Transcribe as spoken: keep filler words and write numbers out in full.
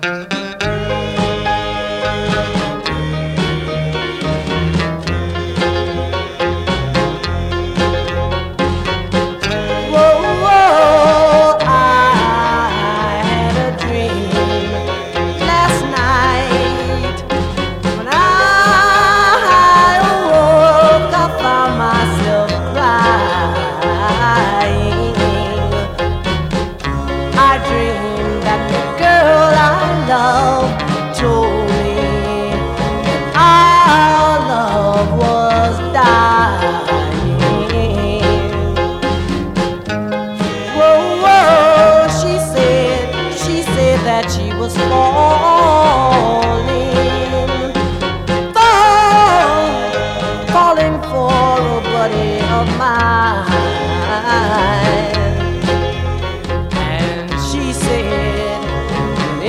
Told me our love was dying. Whoa, whoa, she said, she said that she was falling.